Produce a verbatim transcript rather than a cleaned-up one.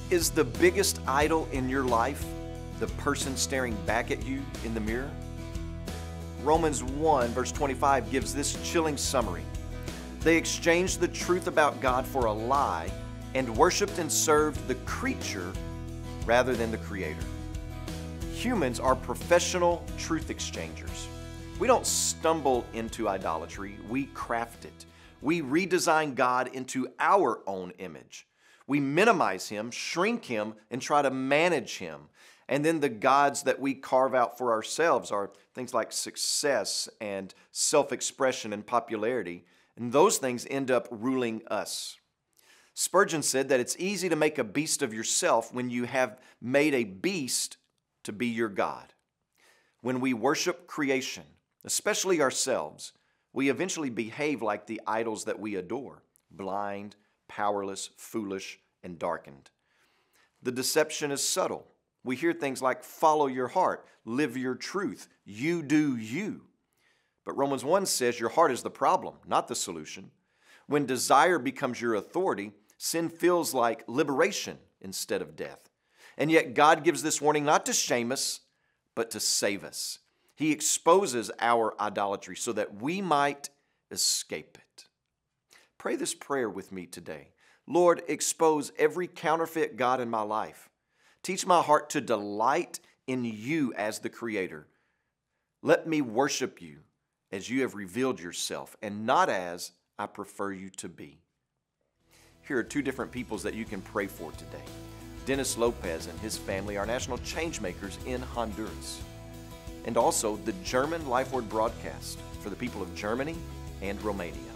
Is the biggest idol in your life the person staring back at you in the mirror? Romans one verse twenty-five gives this chilling summary. They exchanged the truth about God for a lie and worshiped and served the creature rather than the Creator. Humans are professional truth exchangers. We don't stumble into idolatry, we craft it. We redesign God into our own image. We minimize Him, shrink Him, and try to manage Him. And then the gods that we carve out for ourselves are things like success and self-expression and popularity. And those things end up ruling us. Spurgeon said that it's easy to make a beast of yourself when you have made a beast to be your God. When we worship creation, especially ourselves, we eventually behave like the idols that we adore, blind, powerless, foolish, and darkened. The deception is subtle. We hear things like, follow your heart, live your truth, you do you. But Romans one says your heart is the problem, not the solution. When desire becomes your authority, sin feels like liberation instead of death. And yet God gives this warning not to shame us, but to save us. He exposes our idolatry so that we might escape it. Pray this prayer with me today. Lord, expose every counterfeit God in my life. Teach my heart to delight in you as the Creator. Let me worship you as you have revealed yourself and not as I prefer you to be. Here are two different peoples that you can pray for today. Dennis Lopez and his family are national change makers in Honduras. And also the German Life Word broadcast for the people of Germany and Romania.